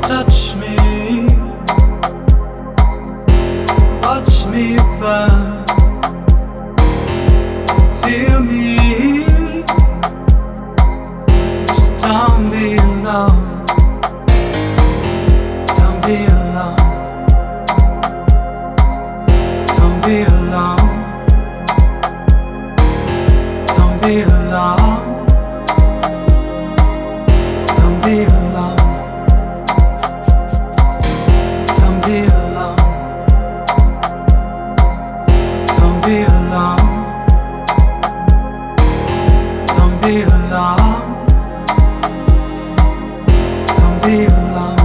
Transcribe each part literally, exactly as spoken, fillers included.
Touch me, watch me burn, feel me, just don't be alone, don't be alone, don't be alone, don't be alone, don't be alone. Be alone. Don't be alone. Don't be alone. Don't be alone.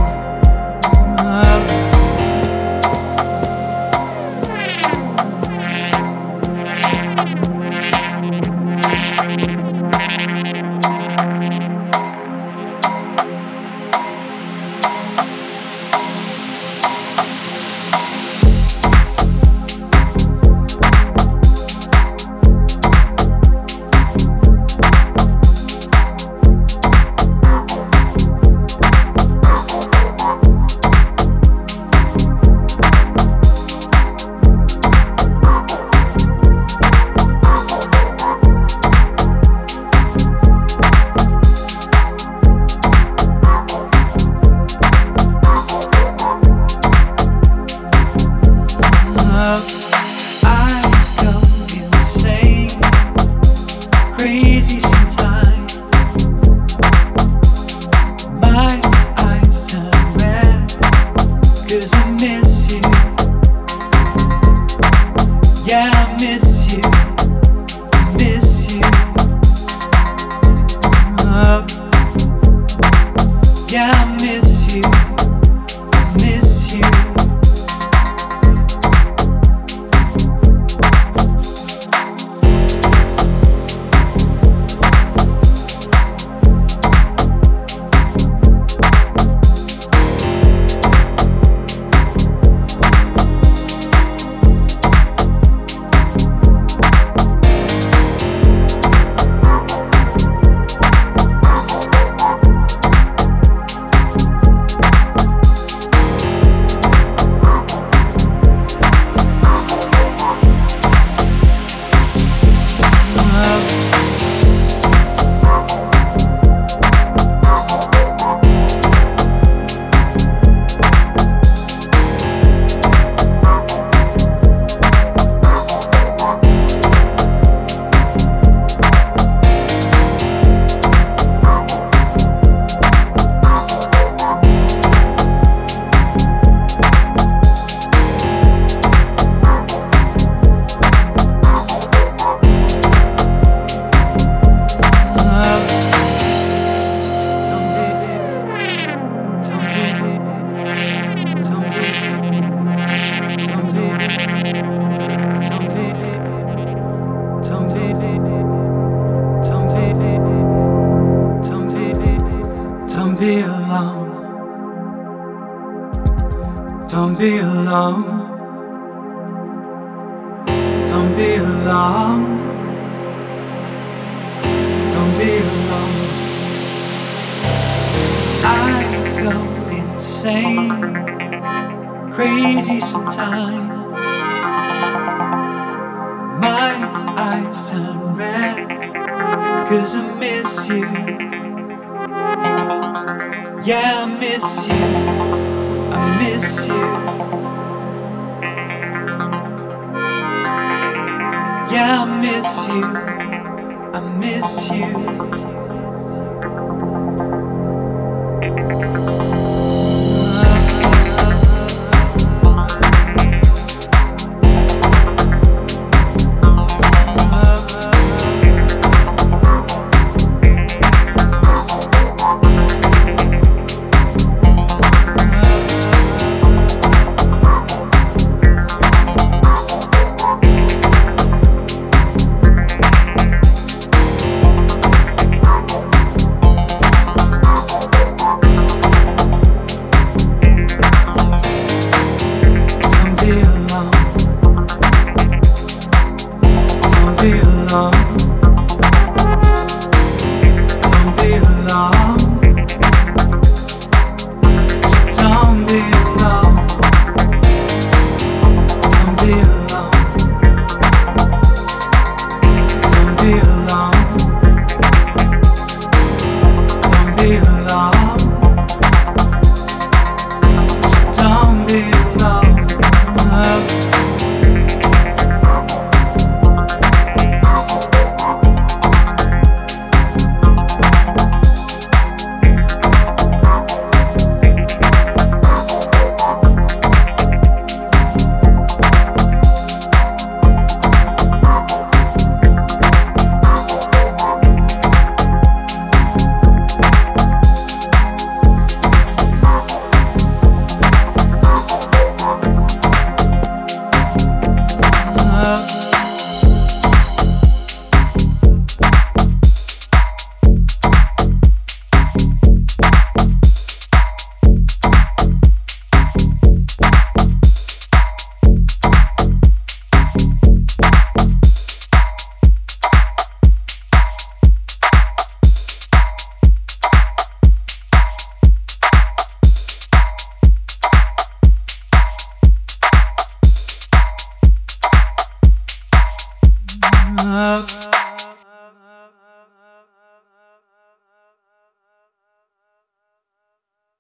Don't be alone. Don't be alone. Don't be alone. I go insane, crazy sometimes. My eyes turn red, 'cause I miss you. Yeah, I miss you. I miss you. Yeah, I miss you. I miss you. Love.